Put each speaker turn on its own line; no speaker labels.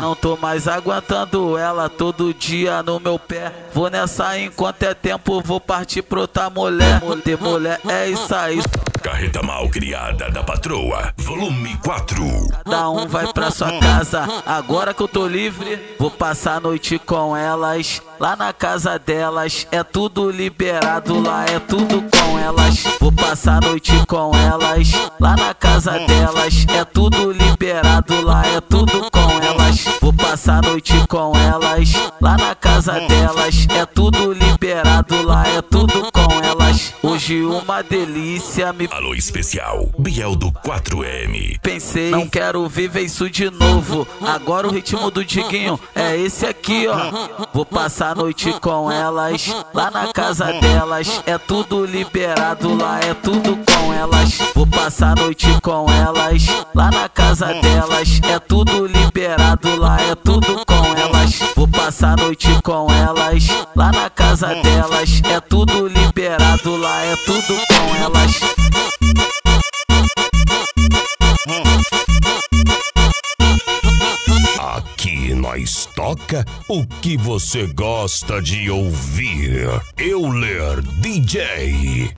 não tô mais aguentando ela todo dia no meu pé. Vou nessa enquanto é tempo, vou partir pra outra mulher. Ter mulher é isso aí.
Carreta Mal Criada da Patroa, volume 4.
Cada um vai pra sua casa. Agora que eu tô livre, vou passar a noite com elas. Lá na casa delas, é tudo liberado. Lá é tudo com elas. Vou passar a noite com elas. Lá na casa delas, é tudo liberado. Lá é tudo com elas. Vou passar a noite com elas. Lá na casa delas, é tudo liberado. Lá é tudo com elas. Hoje uma delícia me...
Alô especial, Biel do 4M.
Pensei, não quero viver isso de novo. Agora o ritmo do Diguinho é esse aqui, ó. Vou passar a noite com elas. Lá na casa delas, é tudo liberado. Lá é tudo com elas. Vou passar a noite com elas. Lá na casa delas, é tudo liberado. Lá é tudo com elas. Vou passar a noite com elas. Lá na casa delas, é tudo liberado. Lá é tudo com elas.
Aqui nós toca o que você gosta de ouvir. Euler DJ.